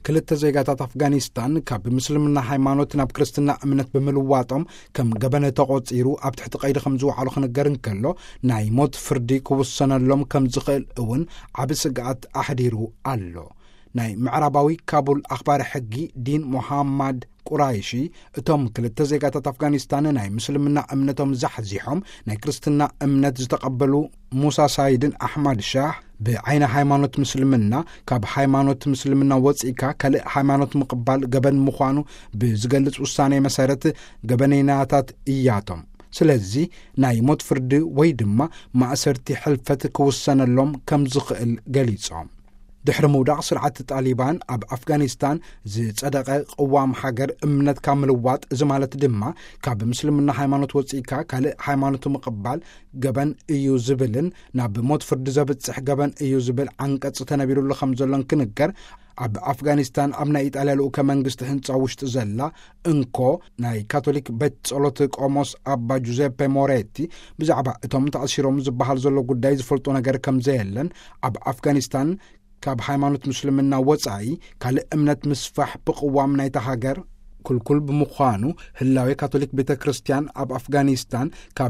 ክልተ ዜጋታት አፍጋኒስታን ካብ ምስልምና ሃይማኖት ናብ ክርስትና እምነት ብምልዋጦም ከም ገበነ ተቆፂሩ ኣብ ትሕቲ ቀይዲ ከም ዝወዓሉ ክነገር እንከሎ ናይ ሞት ፍርዲ ክውሰነሎም ከም ዝኽእል እውን ዓብ ስግኣት ኣሕዲሩ ኣሎ ናይ ምዕራባዊ ካቡል ኣኽባሪ ሕጊ ዲን ሙሐመድ ቁራይሺ እቶም ክልተ ዜጋታት አፍጋኒስታን ናይ ምስልምና እምነቶም ዘሕዚሖም ናይ ክርስትና እምነት ዝተቀበሉ ሙሳ ሳይድን አሕመድ ሻህ ብዓይነ ሃይማኖት ምስልምና ካብ ሃይማኖት ምስልምና ወፂካ ካልእ ሃይማኖት ምቅባል ገበን ምዃኑ ብዝገልጽ ውሳኔ መሰረት ገበነኛታት እያቶም ስለዚ ናይ ሞት ፍርዲ ወይ ድማ ማእሰርቲ ሕልፈት ክውሰነሎም ከም ዝኽእል ገሊጾም ድሕሪ ምውዳቕ ስርዓት ጣሊባን ኣብ አፍጋኒስታን ዝጸደቐ ቅዋም ሃገር እምነት ካብ ምልዋጥ እዚ ማለት ድማ ካብ ምስልምና ሃይማኖት ወፂካ ካልእ ሃይማኖት ምቅባል ገበን እዩ ዝብልን ናብ ሞት ፍርዲ ዘብጽሕ ገበን እዩ ዝብል ዓንቀጽ ተነቢሩሉ ከም ዘሎን ክንገር ኣብ አፍጋኒስታን ኣብ ናይ ኢጣልያ ልኡከ መንግስቲ ህንፃ ውሽጢ ዘላ እንኮ ናይ ካቶሊክ ቤት ጸሎት ቆሞስ ኣባ ጁዜፔ ሞሬቲ ብዛዕባ እቶም ተኣሲሮም ዝበሃል ዘሎ ጉዳይ ዝፈልጦ ነገር ከም ዘየለን ኣብ አፍጋኒስታን ካብ ሃይማኖት ምስልምና ወፃኢ ካልእ እምነት ምስፋሕ ብቅዋም ናይታ ሃገር ኩልኩል ብምዃኑ ህላዊ ካቶሊክ ቤተ ክርስቲያን ኣብ አፍጋኒስታን ካብ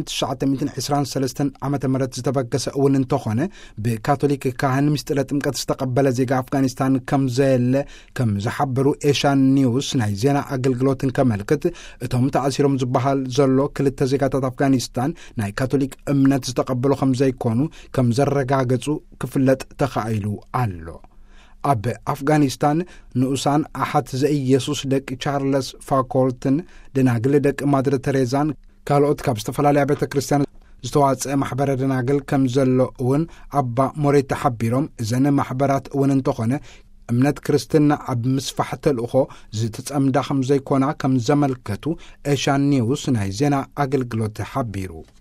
1923 ዓመተ ምህረት ዝተበገሰ እውን እንተኾነ ብካቶሊክ ካህን ምስጢረ ጥምቀት ዝተቀበለ ዜጋ አፍጋኒስታን ከም ዘየለ ከም ዝሓበሩ ኤሻን ኒውስ ናይ ዜና አገልግሎትን ከመልክት እቶም ተኣሲሮም ዝበሃል ዘሎ ክልተ ዜጋታት አፍጋኒስታን ናይ ካቶሊክ እምነት ዝተቀበሉ ከም ዘይኮኑ ከም ዘረጋገጹ ክፍለጥ ተኻኢሉ ኣሎ ኣብ አፍጋኒስታን ንኡሳን ኣሓት ዘኢየሱስ ደቂ ቻርለስ ፋኮልትን ደናግል ደቂ ማድረ ተሬዛን ካልኦት ካብ ዝተፈላለያ ቤተ ክርስቲያን ዝተዋፅአ ማሕበረ ደናግል ከም ዘሎ እውን ኣባ ሞሬቲ ሓቢሮም እዘን ማሕበራት እውን እንተኾነ እምነት ክርስትና ኣብ ምስፋሕ ተልእኾ ዝተጸምዳ ከም ዘይኮና ከም ዘመልከቱ ኤሻን ኒውስ ናይ ዜና አገልግሎት ሓቢሩ